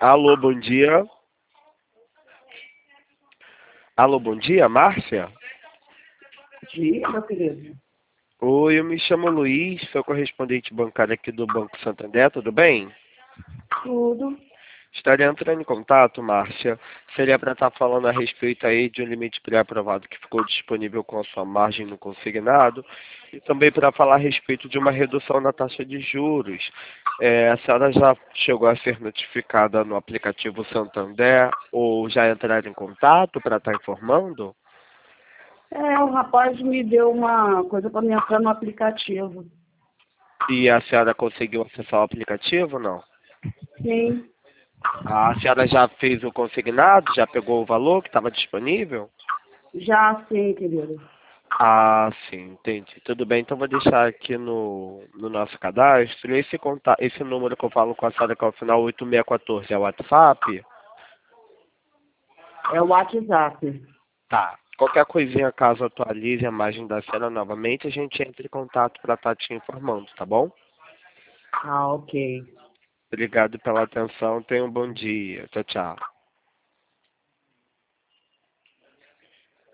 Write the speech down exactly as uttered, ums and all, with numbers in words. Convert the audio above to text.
Alô, bom dia. Alô, bom dia, Márcia? Dia, meu querido. Oi, eu me chamo Luiz, sou correspondente bancário aqui do Banco Santander, tudo bem? Tudo. Estaria entrando em contato, Márcia, seria para estar falando a respeito aí de um limite pré-aprovado que ficou disponível com a sua margem no consignado e também para falar a respeito de uma redução na taxa de juros. É, a senhora já chegou a ser notificada no aplicativo Santander ou já entraram em contato para estar informando? É, o rapaz me deu uma coisa para me entrar no aplicativo. E a senhora conseguiu acessar o aplicativo ou não? Sim, A senhora já fez o consignado? Já pegou o valor que estava disponível? já sim, querido. Ah, sim, entendi. Tudo bem, então vou deixar aqui no, no nosso cadastro. Esse, conta, esse número que eu falo com a senhora, que é o final oito seis um quatro, é o WhatsApp? É o WhatsApp. Tá. Qualquer coisinha, caso atualize a margem da senhora novamente, a gente entra em contato para estar te informando, tá bom? Ah, ok. Obrigado pela atenção, tenha um bom dia. Tchau, tchau.